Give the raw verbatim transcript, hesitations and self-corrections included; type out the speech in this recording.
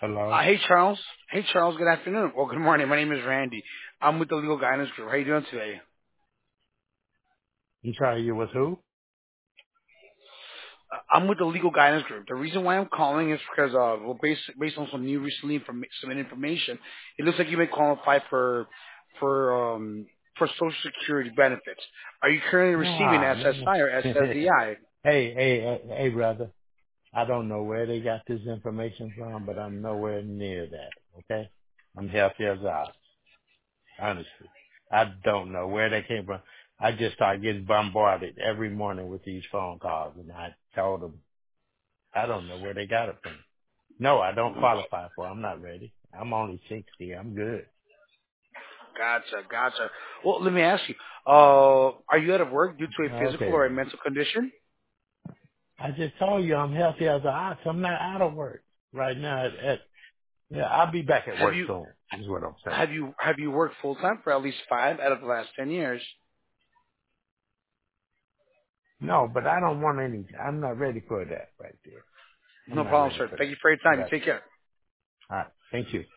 Hello? Uh, hey Charles. Hey Charles. Good afternoon. Well, good morning. My name is Randy. I'm with the Legal Guidance Group. How you doing today? You try you with who? Uh, I'm with the Legal Guidance Group. The reason why I'm calling is because, uh, well, based based on some new recently inform- submitted information, it looks like you may qualify for for um for Social Security benefits. Are you currently receiving Nah, no, no. S S I or S S D I? hey, hey, hey, hey, brother. I don't know where they got this information from, but I'm nowhere near that. Okay? I'm healthy as I, honestly. I don't know where they came from. I just start getting bombarded every morning with these phone calls, and I told them I don't know where they got it from. No, I don't qualify for. it. I'm not ready. I'm only sixty. I'm good. Gotcha, gotcha. Well, let me ask you. Uh, are you out of work due to a physical Okay, or a man. mental condition? I just told you I'm healthy as an ox. I'm not out of work right now. At, at, yeah, I'll be back at Have work you soon. Is what I'm saying. Have you have you worked full time for at least five out of the last ten years? No, but I don't want any. I'm not ready for that right there. I'm No not problem, ready sir. for Thank you that. for your I time. You got take care. you. All right. Thank you.